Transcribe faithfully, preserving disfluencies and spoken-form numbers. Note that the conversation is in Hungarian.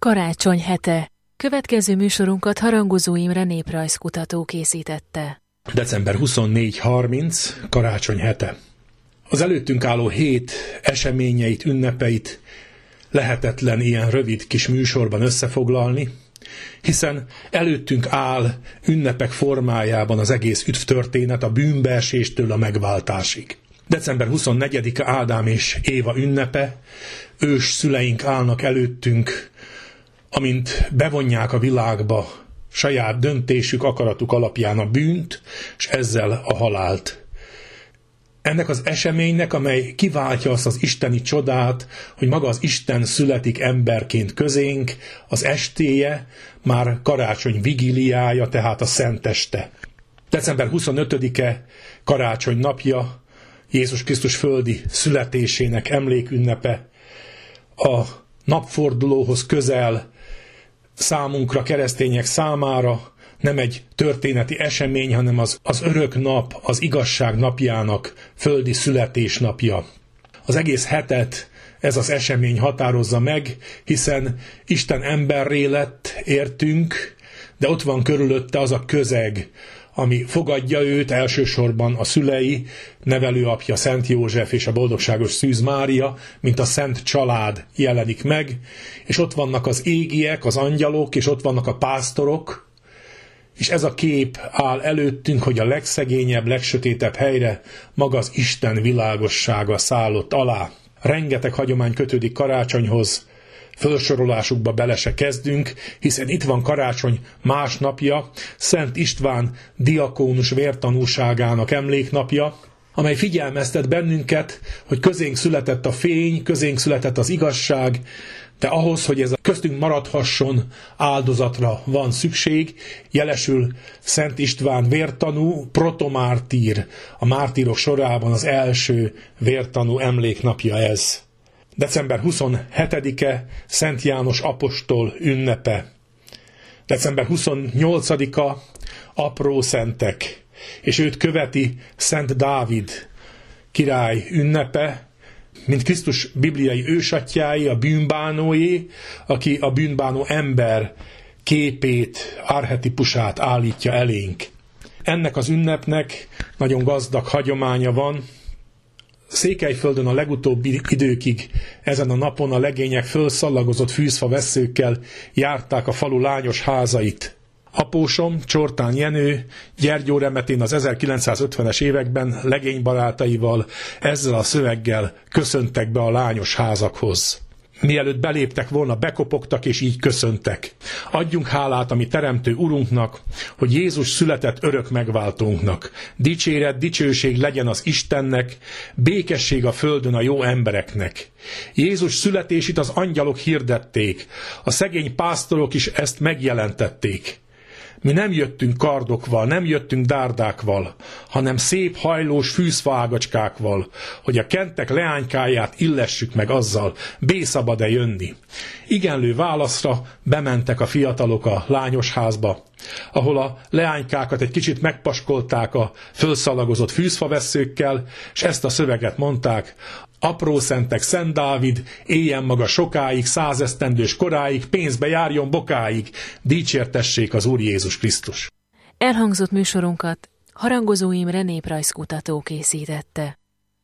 Karácsony hete. Következő műsorunkat Harangozó Imre néprajzkutató készítette. december huszonnégy harminc, karácsony hete. Az előttünk álló hét eseményeit, ünnepeit lehetetlen ilyen rövid kis műsorban összefoglalni, hiszen előttünk áll ünnepek formájában az egész üdvtörténet a bűnbeeséstől a megváltásig. december huszonnegyedike Ádám és Éva ünnepe, ős szüleink állnak előttünk, amint bevonják a világba saját döntésük, akaratuk alapján a bűnt, és ezzel a halált. Ennek az eseménynek, amely kiváltja azt az isteni csodát, hogy maga az Isten születik emberként közénk, az estéje már karácsony vigíliája, tehát a szenteste. december huszonötödike karácsony napja, Jézus Krisztus földi születésének emlékünnepe, a napfordulóhoz közel számunkra, keresztények számára nem egy történeti esemény, hanem az, az örök nap, az igazság napjának földi születésnapja. Az egész hetet ez az esemény határozza meg, hiszen Isten emberré lett, értünk, de ott van körülötte az a közeg, ami fogadja őt, elsősorban a szülei, nevelőapja Szent József és a boldogságos Szűz Mária, mint a szent család jelenik meg, és ott vannak az égiek, az angyalok, és ott vannak a pásztorok, és ez a kép áll előttünk, hogy a legszegényebb, legsötétebb helyre maga az Isten világossága szállott alá. Rengeteg hagyomány kötődik karácsonyhoz, felsorolásukba bele se kezdünk, hiszen itt van karácsony másnapja, Szent István diakónus vértanúságának emléknapja, amely figyelmeztet bennünket, hogy közénk született a fény, közénk született az igazság, de ahhoz, hogy ez köztünk maradhasson, áldozatra van szükség. Jelesül Szent István vértanú, protomártír, a mártírok sorában az első vértanú emléknapja ez. december huszonhetedike Szent János apostol ünnepe. december huszonnyolcadika apró szentek, és őt követi Szent Dávid király ünnepe, mint Krisztus bibliai ősatyái, a bűnbánóé, aki a bűnbánó ember képét, archetipusát állítja elénk. Ennek az ünnepnek nagyon gazdag hagyománya van. Székelyföldön a legutóbbi időkig ezen a napon a legények fölszallagozott fűzfa vesszőkkel járták a falu lányos házait. Apósom, Csortán Jenő, Gyergyóremetén az ezerkilencszázötvenes években legénybarátaival ezzel a szöveggel köszöntek be a lányos házakhoz. Mielőtt beléptek volna, bekopogtak és így köszöntek. Adjunk hálát a mi teremtő Urunknak, hogy Jézus született örök megváltónknak. Dicséret, dicsőség legyen az Istennek, békesség a földön a jó embereknek. Jézus születését az angyalok hirdették, a szegény pásztorok is ezt megjelentették. Mi nem jöttünk kardokval, nem jöttünk dárdákval, hanem szép hajlós fűzfaágacskákval, hogy a kentek leánykáját illessük meg azzal, bé szabad-e jönni. Igenlő válaszra bementek a fiatalok a lányos házba, ahol a leánykákat egy kicsit megpaskolták a fölszalagozott fűzfavesszőkkel, és ezt a szöveget mondták: apró szentek, Szent Dávid, éljen maga sokáig, százesztendős koráig, pénzbe járjon bokáig, dicsértessék az Úr Jézus Krisztus. Elhangzott műsorunkat Harangozó Imre néprajzkutató készítette.